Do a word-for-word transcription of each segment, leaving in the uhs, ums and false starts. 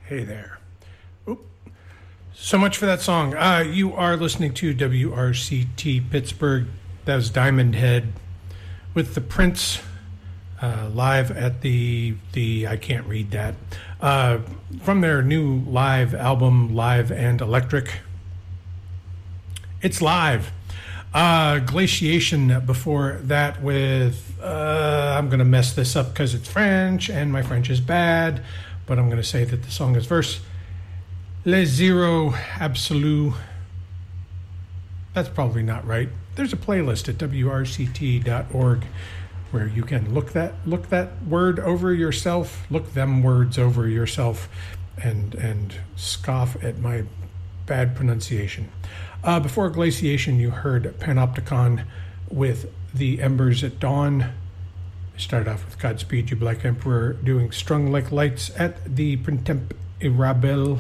Hey there. Oop. So much for that song. Uh, you are listening to W R C T Pittsburgh. That was Diamond Head with the Prince uh, live at the the I can't read that uh, from their new live album, Live and Electric. It's live. Uh, Glaciation before that with uh, I'm gonna mess this up because it's French and my French is bad. But I'm going to say that the song is verse Les Zero Absolu. That's probably not right. There's a playlist at W R C T dot org where you can look that look that word over yourself, look them words over yourself, and and scoff at my bad pronunciation. Uh, before Glaciation, you heard Panopticon with The Embers at Dawn. Started off with Godspeed You Black Emperor doing Strung Like Lights at the Printemps Irabel.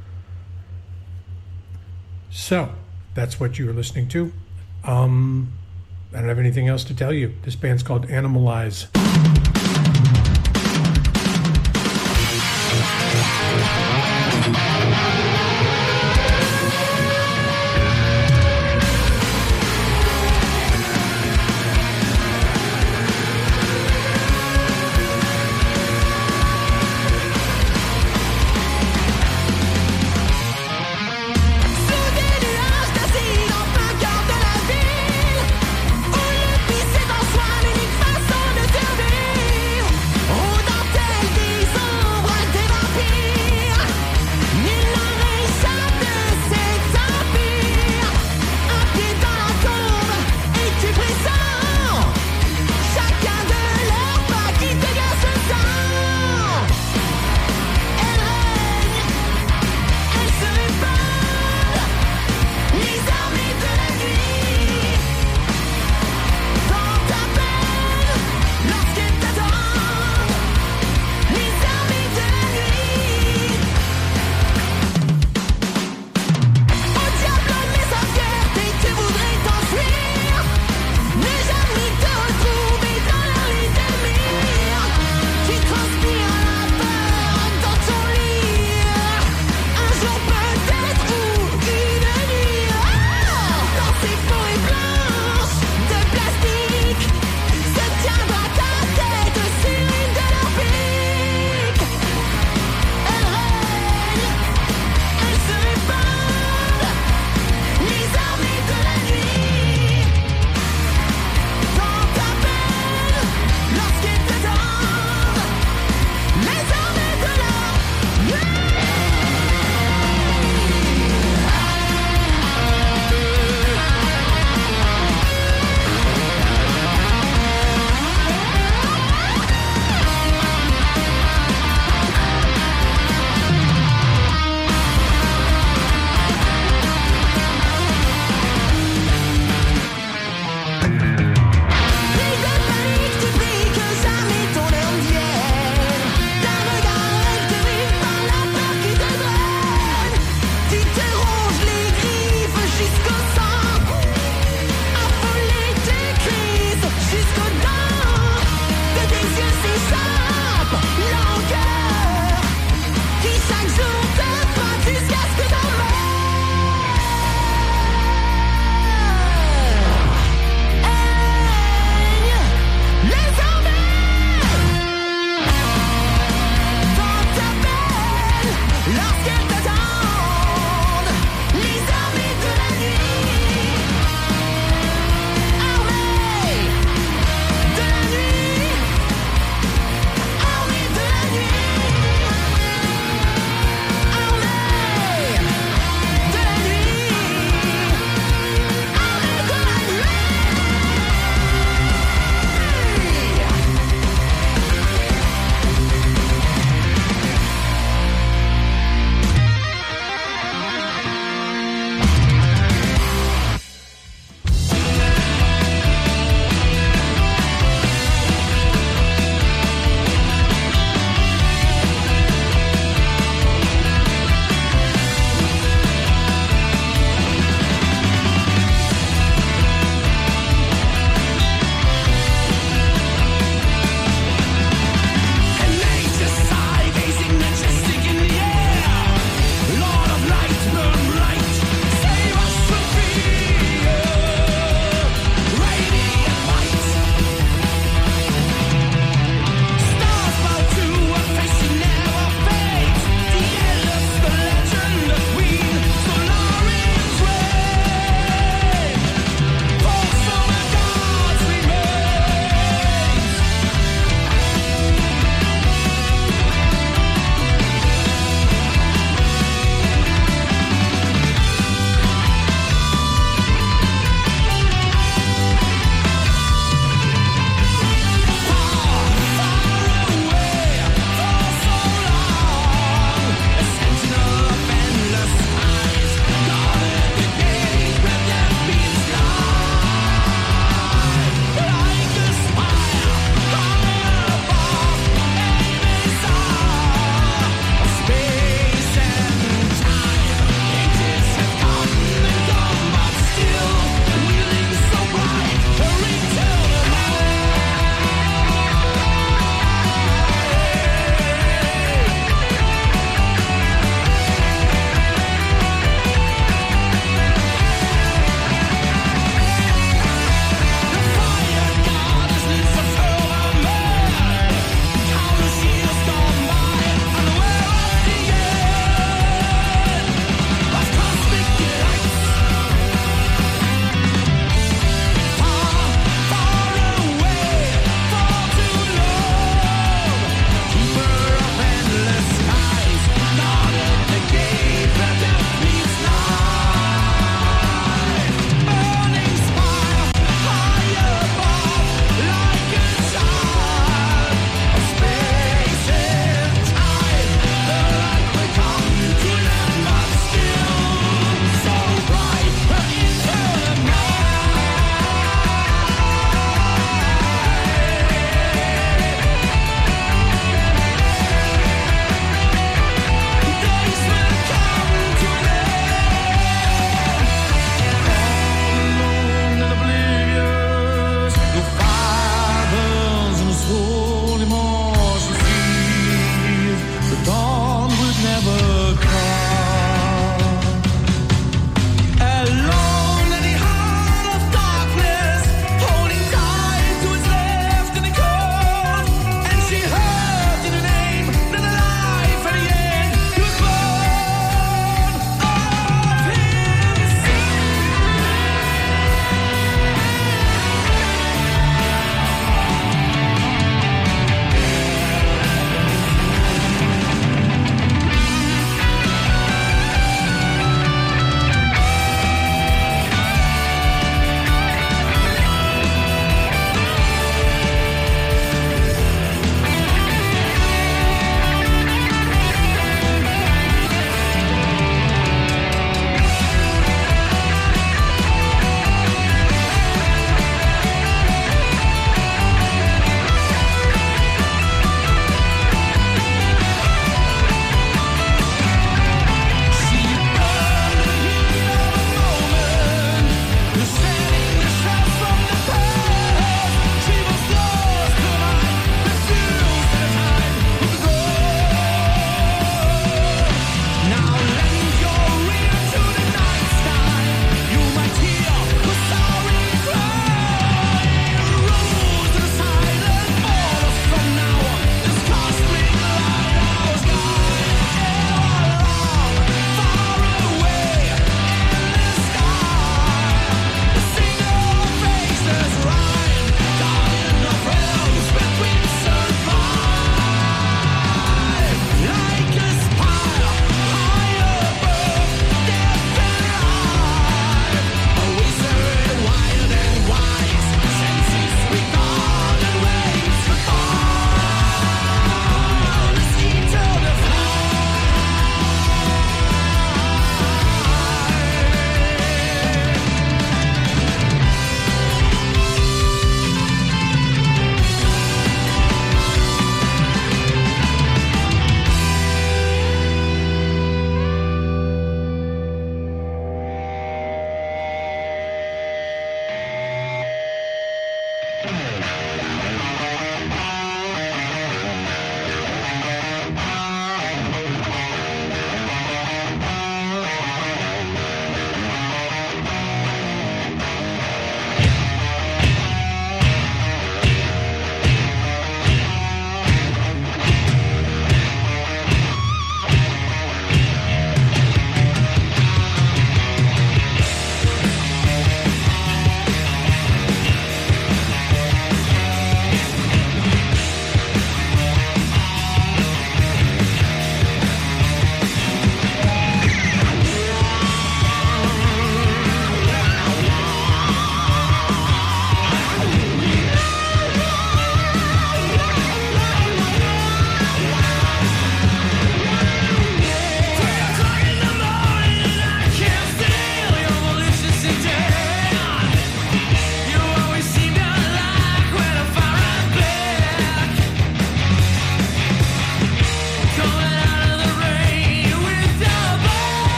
So, that's what you were listening to. Um, I don't have anything else to tell you. This band's called Animalize. Façon de dire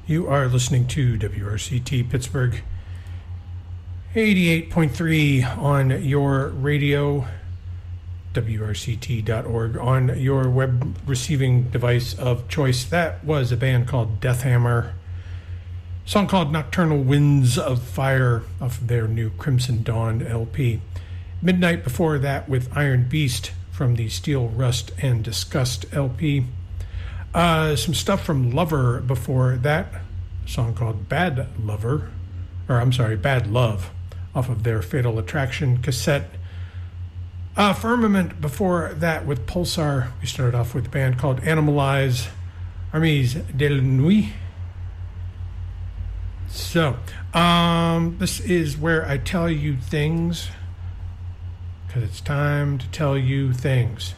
You are listening to W R C T Pittsburgh, eighty-eight point three on your radio, W R C T dot org, on your web receiving device of choice. That was a band called Deathhammer. A song called Nocturnal Winds of Fire off of their new Crimson Dawn L P. Midnight before that with Iron Beast from the Steel, Rust, and Disgust L P. Uh, some stuff from Lover before that, a song called Bad Lover, or I'm sorry, Bad Love, off of their Fatal Attraction cassette. Uh, Firmament before that with Pulsar. We started off with a band called Animalize, Armies de la Nuit. So, um, this is where I tell you things, because it's time to tell you things.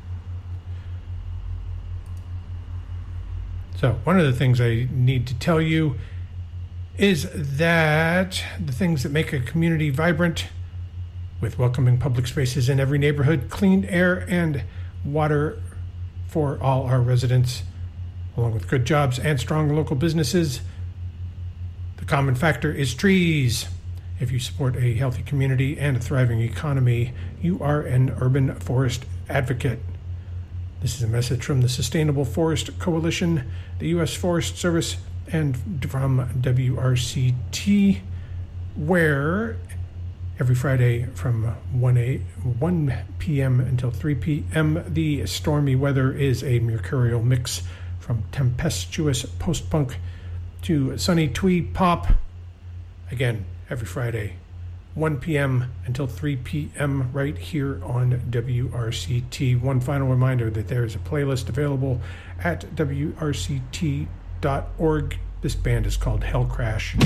So one of the things I need to tell you is that the things that make a community vibrant, with welcoming public spaces in every neighborhood, clean air and water for all our residents, along with good jobs and strong local businesses, the common factor is trees. If you support a healthy community and a thriving economy, you are an urban forest advocate. This is a message from the Sustainable Forest Coalition, the U S Forest Service, and from W R C T, where every Friday from one p.m. until three p.m., the stormy weather is a mercurial mix from tempestuous post-punk to sunny twee pop. Again, every Friday, one p.m. until three p.m. right here on W R C T. One final reminder that there is a playlist available at W R C T dot org. This band is called Hell Crash.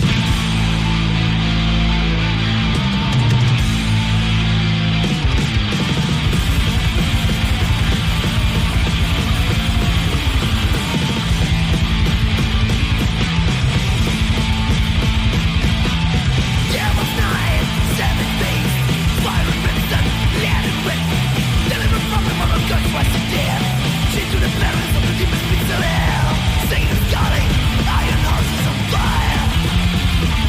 Satan's calling, iron horses on fire.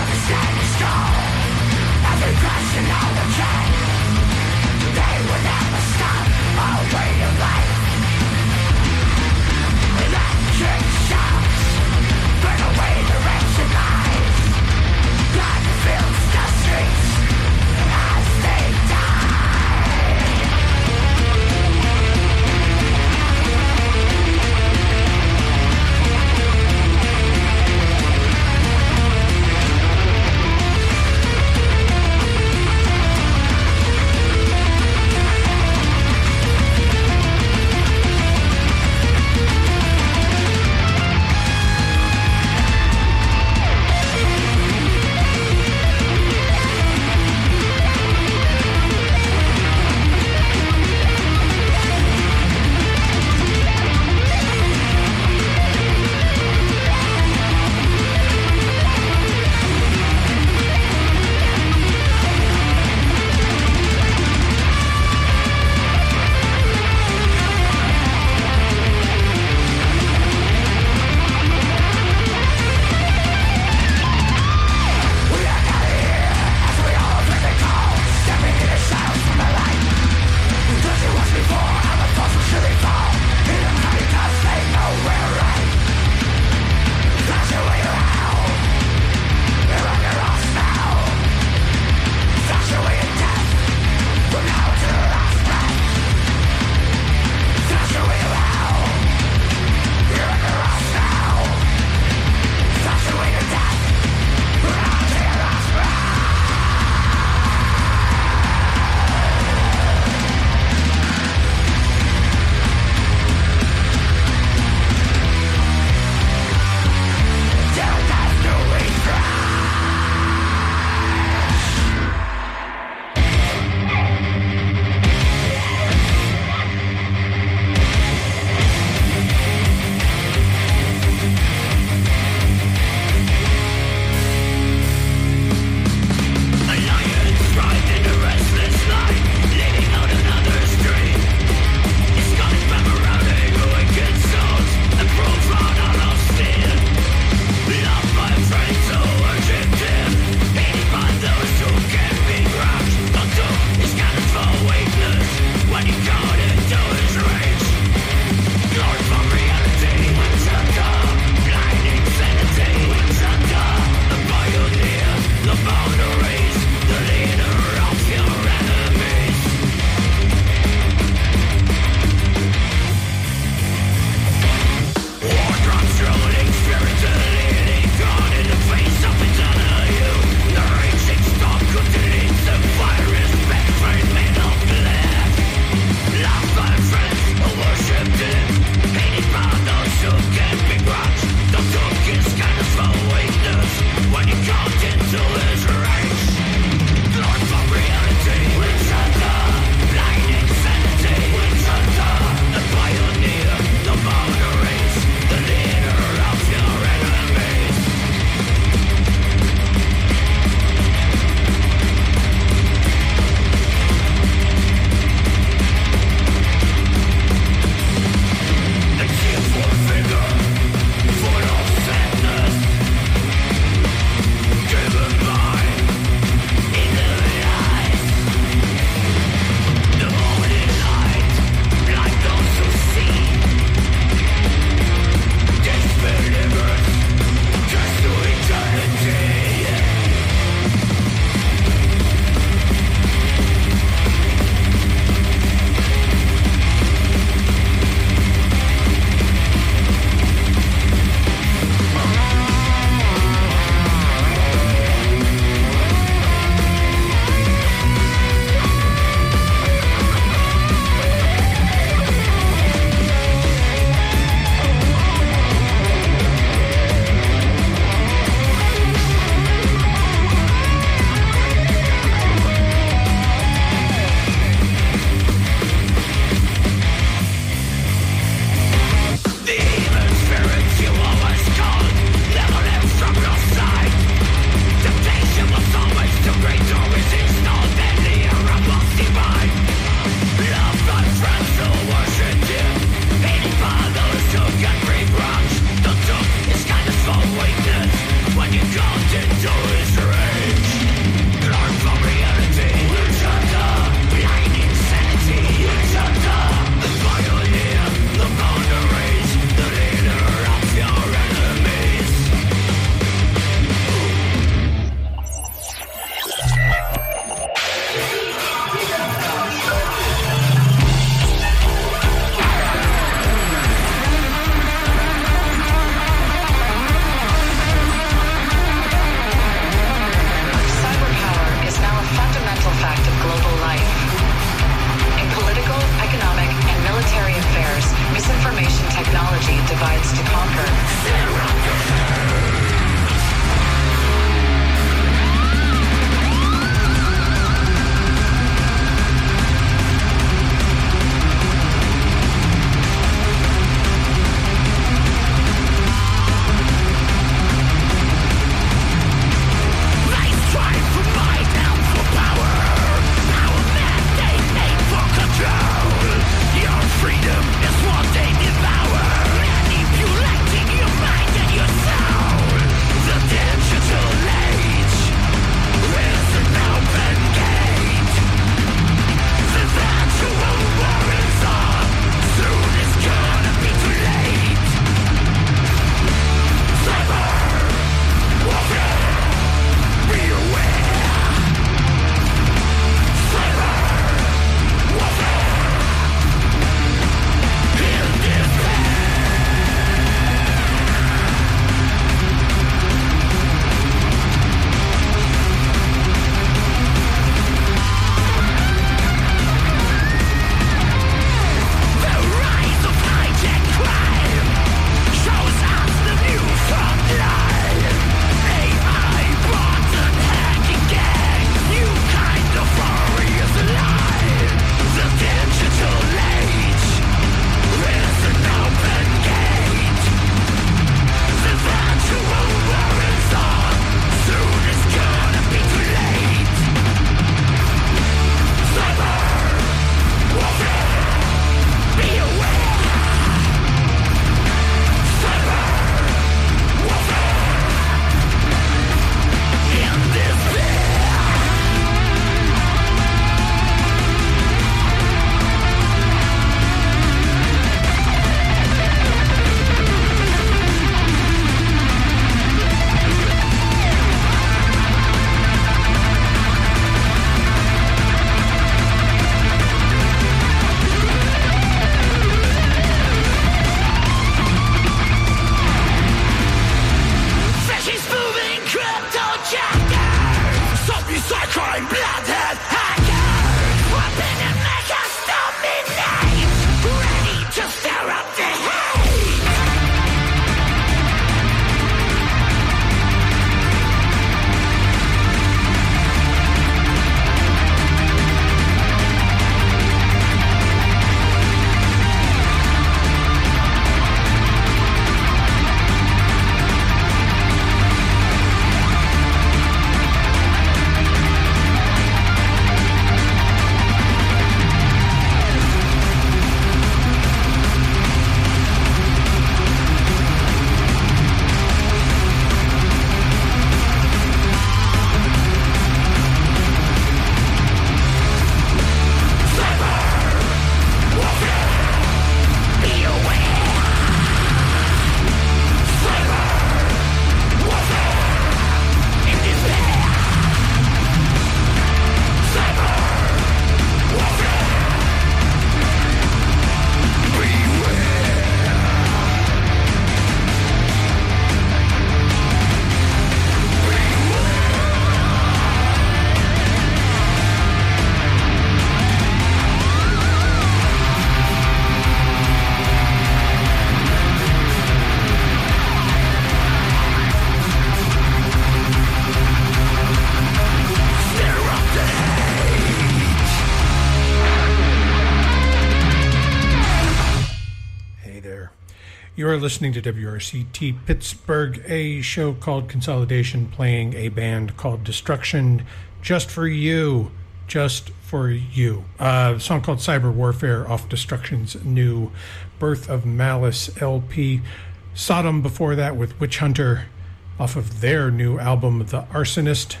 You are listening to W R C T Pittsburgh, a show called Consolidation, playing a band called Destruction, just for you, just for you. Uh, a song called Cyber Warfare off Destruction's new Birth of Malice L P. Sodom before that with Witch Hunter off of their new album, The Arsonist.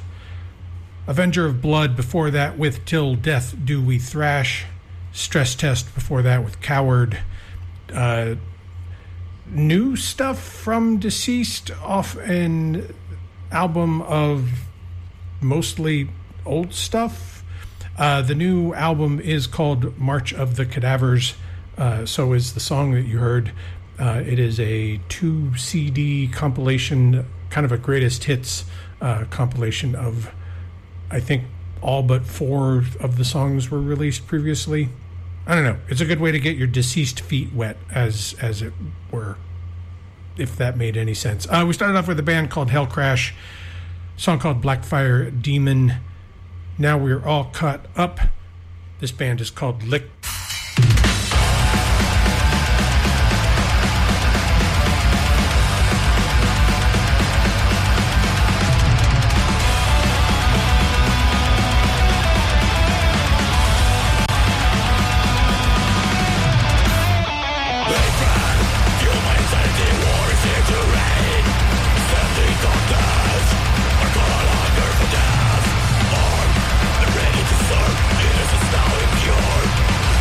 Avenger of Blood before that with Till Death Do We Thrash. Stress Test before that with Coward. Uh, new stuff from Deceased off an album of mostly old stuff. Uh, the new album is called March of the Cadavers. Uh, so is the song that you heard. Uh, it is a two C D compilation, kind of a greatest hits uh, compilation of, I think, all but four of the songs were released previously. I don't know. It's a good way to get your Deceased feet wet, as as it were, if that made any sense. Uh, we started off with a band called Hell Crash, a song called Blackfire Demon. Now we're all caught up. This band is called Lick. Armed and ready to serve, it is a stalling cure.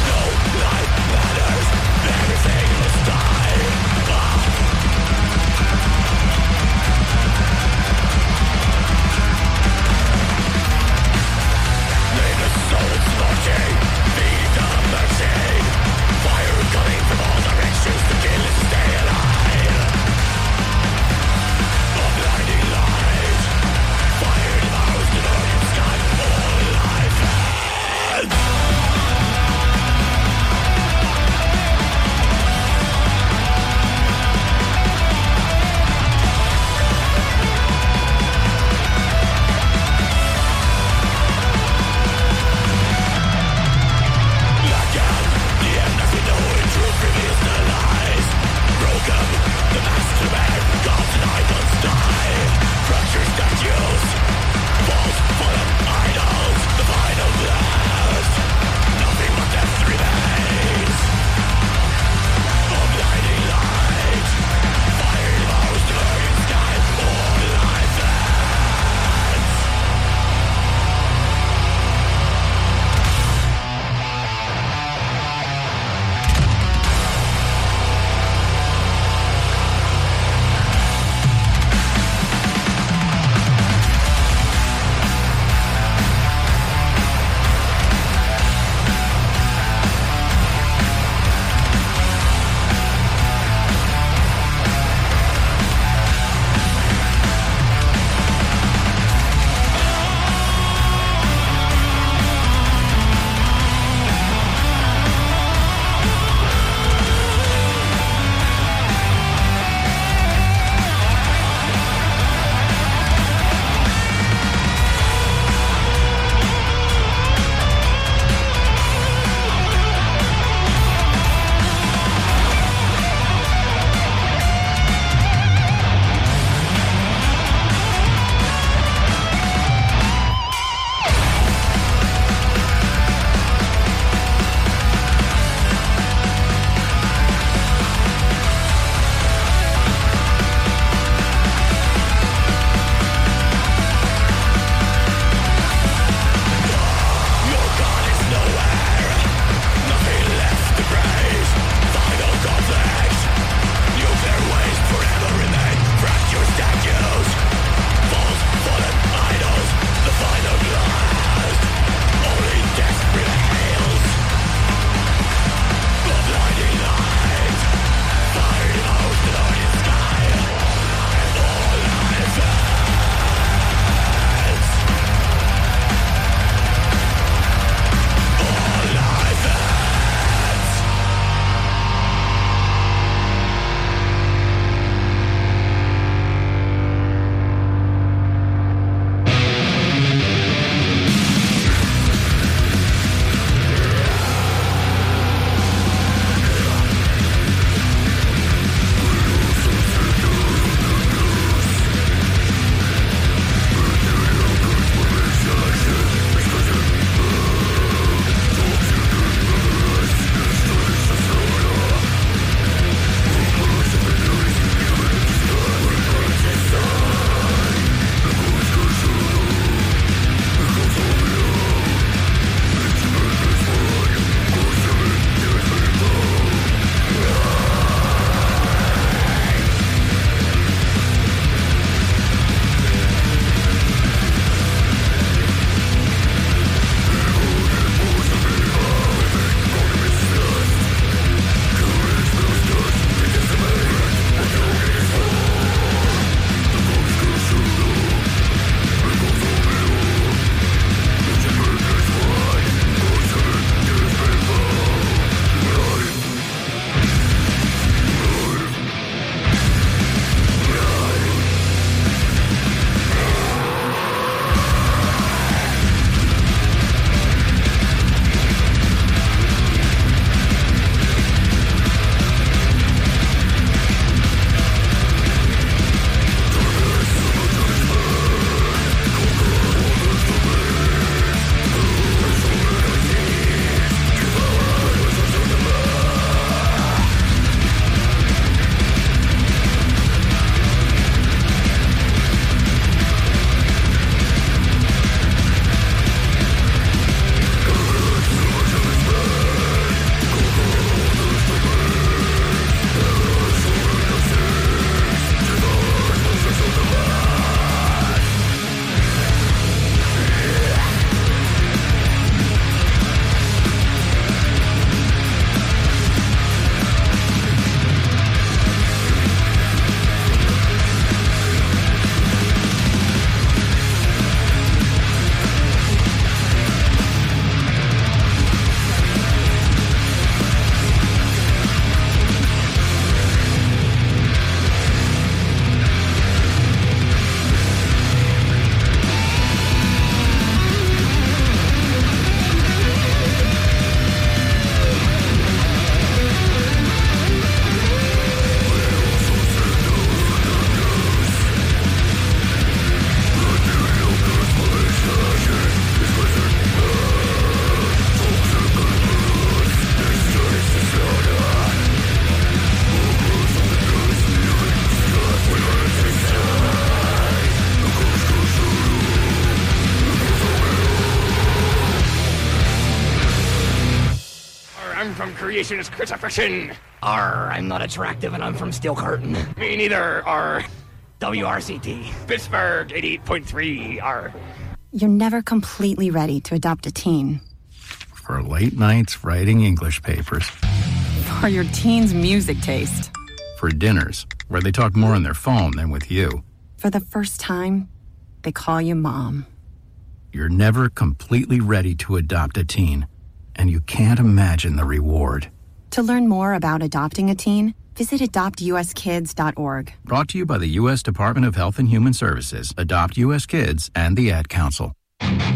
Radiation is crucifixion. R, I'm not attractive and I'm from Steel Curtain. Me neither. R. W R C T. Pittsburgh, eighty-eight point three. R. You're never completely ready to adopt a teen. For late nights writing English papers. For your teen's music taste. For dinners, where they talk more on their phone than with you. For the first time, they call you mom. You're never completely ready to adopt a teen, and you can't imagine the reward. To learn more about adopting a teen, visit adopt u s kids dot org. Brought to you by the U S Department of Health and Human Services, Adopt U S Kids, and the Ad Council.